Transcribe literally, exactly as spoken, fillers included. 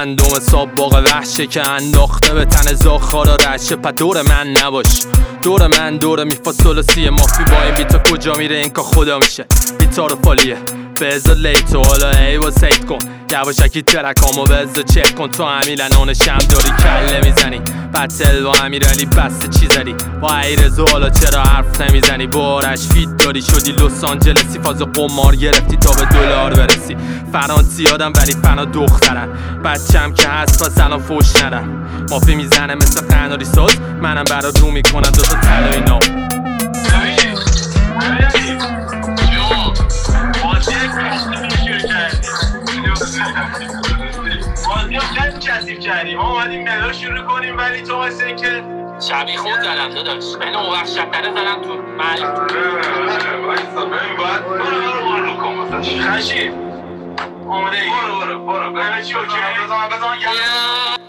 گندم صاب باغ وحشه که انداخته به تن زاخارا رشه. پا دور من نباش، دور من دوره میفا سلسیه. مافی با این بیتا کجا میره این که خدا میشه. بیتا رو پالیه بزا لیتو حالا ای و سید کن. یواشکی ترکامو بزا چک کن. تو امیلنان شم داری کله میزنی. بطل با امیرالی بسته چی زدی. با ایرزو حالا چرا حرف نمیزنی. بارش فیت داری شدی لس آنجلسی. فاز قمار گرفتی تا به دلار برسی. فرانسی آدم ولی فنا دخترن. بچم که هست پس الان فوش ندن. مافی میزنه مثل قناری ساز. منم برا رو میکنم دوتا تلایی نو. بازی هم خیلی کثیف کردیم. ما اومدیم ملا شروع کنیم ولی تو مثل این که شبیه خود زدم داداش. من اون وقت شکره زدم تو محل. وایسا ببین باید برو برو برو کن واسه خشیف آمده ای برو برو برو ببین چی اوکی بزن بزن